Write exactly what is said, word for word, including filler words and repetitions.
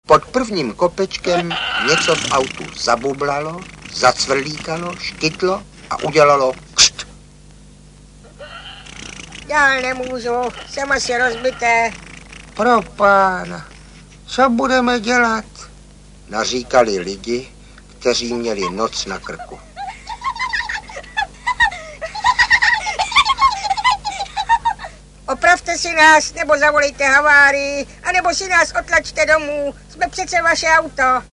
Pod prvním kopečkem něco v autu zabublalo, zacvrlíkalo, škytlo a udělalo kšt. Dál nemůžu, jsem asi rozbité. Pro pána, co budeme dělat? Naříkali lidi, kteří měli noc na krku. Opravte si nás, nebo zavolejte havárii, anebo si nás otlačte domů. Jsme přece vaše auto.